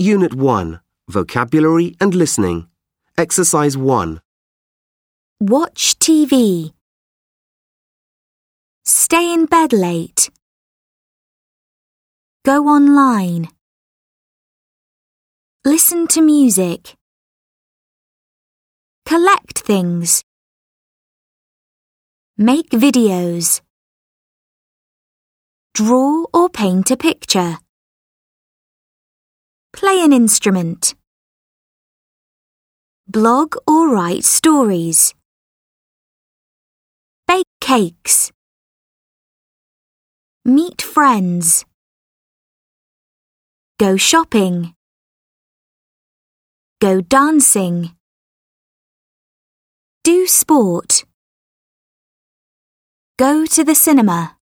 Unit 1, Vocabulary and Listening. Exercise 1. Watch TV. Stay in bed late. Go online. Listen to music. Collect things. Make videos. Draw or paint a picture. Play an instrument. Blog or write stories. Bake cakes. Meet friends. Go shopping. Go dancing. Do sport. Go to the cinema.